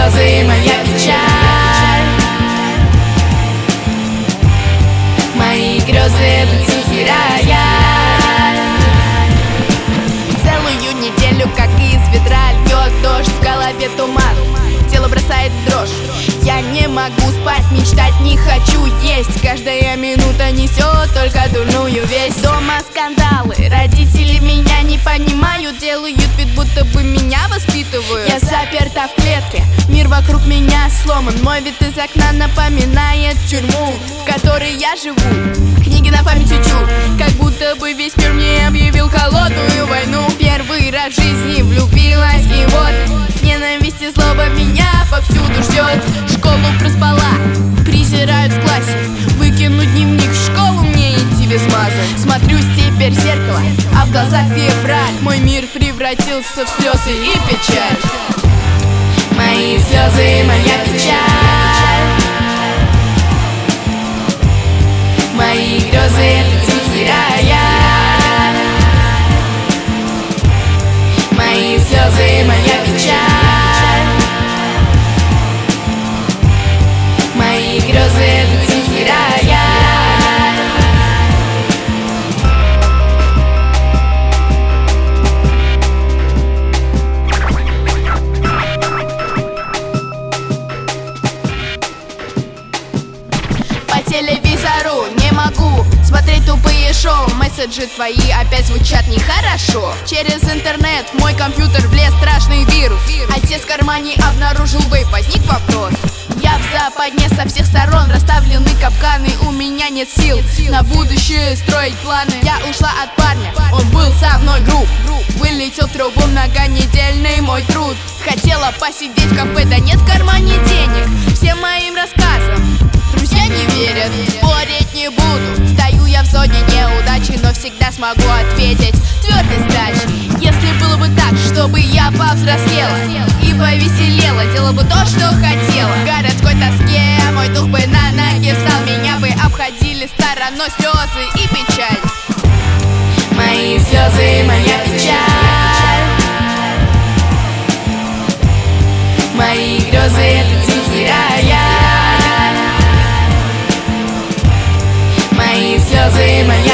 слезы, моя печаль. Мои грезы — это тихий рояль. Целую неделю, как из ведра, льет дождь, в голове туман, тело бросает в дрожь. Я не могу спать, мечтать не хочу есть. Каждая минута несет только дурную весть. Дома скандалы, родители меня не понимают, делают вид, будто бы меня воспитывают. Я заперта в клетке, мир вокруг меня сломан. Мой вид из окна напоминает тюрьму, в которой я живу. Книги на память учу, как будто бы весь мир мне объявил холодную войну. Первый раз в жизни влюбилась, и вот ненависть и злоба меня повсюду ждет. Школу проспала, презирают в классе. Выкинуть дневник в школу, мне идти без маза. Смотрюсь теперь в зеркало, а в глазах февраль. Мой мир превратился в слезы и печаль. Мои слезы, моя печаль. Мои грезы — это тихий рояль. Мои слезы, моя печаль. Мои грезы — это тихий рояль. По телевизору не могу смотреть тупые шоу. Месседжи твои опять звучат нехорошо. Через интернет в мой компьютер влез страшный вирус. Отец в кармане обнаружил вейп, возник вопрос. Я в западне, со всех сторон расставлены капканы. У меня нет сил на будущее строить планы. Я ушла от парня, он был со мной груб. Вылетел в трубу многонедельный мой труд. Хотела посидеть в кафе, да нет в кармане денег. Всем моим рассказам друзья не верят, спорить не буду. Стою я в зоне неудачи, но всегда смогу ответить твердой сдачей. Если было бы так, чтобы я повзрослела и повеселела, делала бы то, что хотела. В городской тоске мой дух бы на ноги встал, меня бы обходили стороной слезы и печаль. Мои слезы, моя печаль. Мои грезы — это тихий рояль. Мои слезы, моя